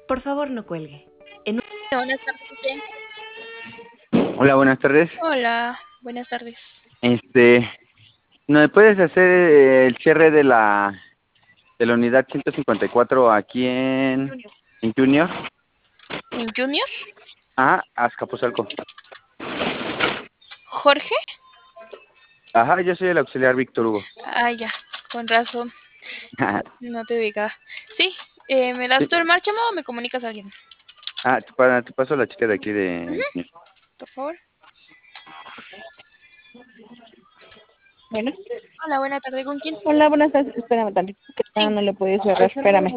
Por favor, no cuelgue. En Buenas tardes, Quique. Hola, buenas tardes. Hola, buenas tardes. ¿No me puedes hacer el cierre de la unidad 154 aquí en Junior? ¿En Junior? Ajá, Azcapotzalco. ¿Jorge? Ajá, yo soy el auxiliar Víctor Hugo. Ah, ya, con razón. No te ubicaba. Sí, ¿me das Sí. tú el márchamo o me comunicas a alguien? Te paso a la chica de aquí de Junior. Por favor. Bueno, Hola, buena tarde, ¿con quién? hola, buenas tardes. Espérame tantito. Sí. No le puedo cerrar, espérame.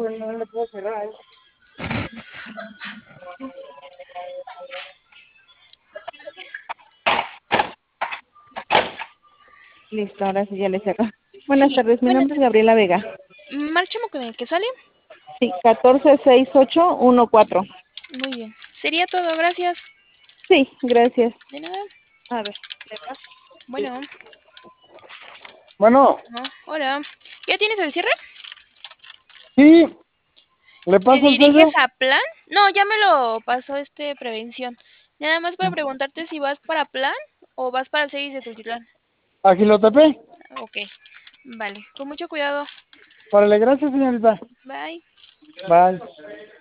Listo, ahora sí ya le cerro. Buenas Sí, tardes, mi buenas nombre es tardes. Gabriela Vega. ¿Márchamo con el que sale? Sí, 146814. Muy bien. Sería todo, gracias. Sí, gracias. De nada. A ver, ¿le paso? Bueno, Bueno, no. Hola. ¿Ya tienes el cierre? sí, le ¿Te paso el sello. diriges a plan? No, ya me lo pasó prevención. Nada más para preguntarte si vas para plan o vas para el 6 de Tultitlán. Agilotepec. Ok, vale. Con mucho cuidado. Órale, gracias, señorita. Bye. Bye.